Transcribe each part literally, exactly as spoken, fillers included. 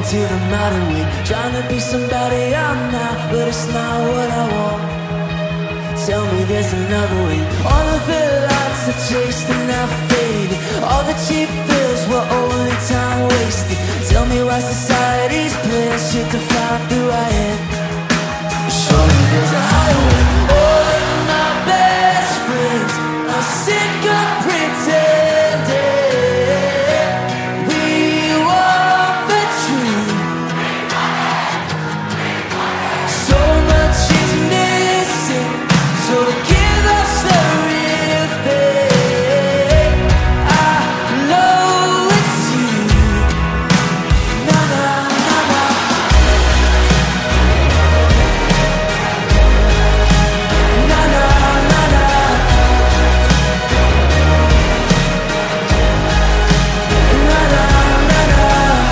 to the modern way, trying to be somebody I'm not, but it's not what I want. Tell me there's another way. All of the lights I chased and now faded. All the cheap thrills were only time wasted. Tell me why society's playing shit to find who I am. Surely there's a higher way. All of my best friends are sick of pretending. We want the truth. So much is missing, so give us the real thing. I know it's you. Na na na na. Na na na na. Na na na na.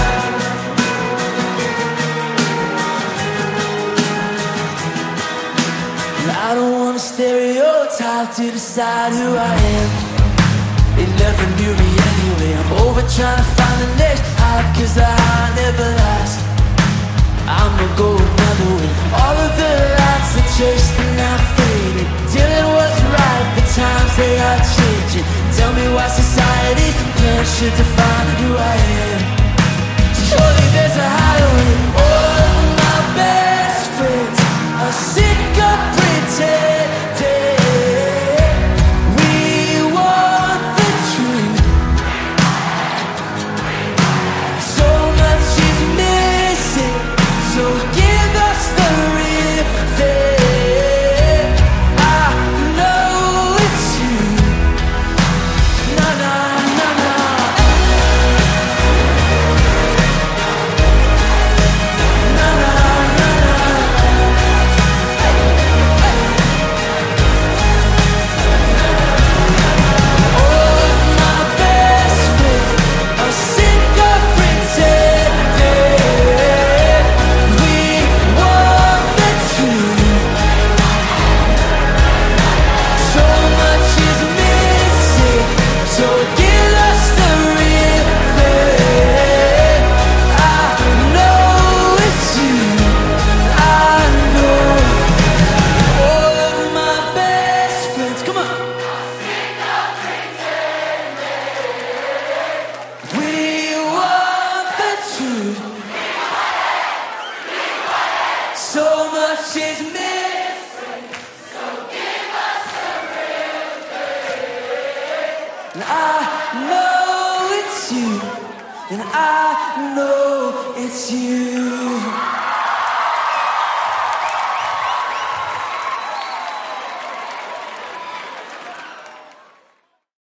I don't wanna stereotype to decide who I am. It never knew me anyway. I'm over trying to find the next hype, cause the high never lasts. I'ma go another way. All of the lights I chased and now faded. Till it was right, the times they are changing. Tell me why society's plan should define who I am. Surely there's a higher way. All of my best friends are sick of pretending. We want the truth. So much is missing, so give us the real thing. I know it's you. Na na na na. Na na na na. All of my best friends are sick of pretending. We want the truth. So much is missing, so give us the real thing. I know it's you. I know all of my best friends. Come on. We want the truth. So much is missing. And I know it's you. And I know it's you.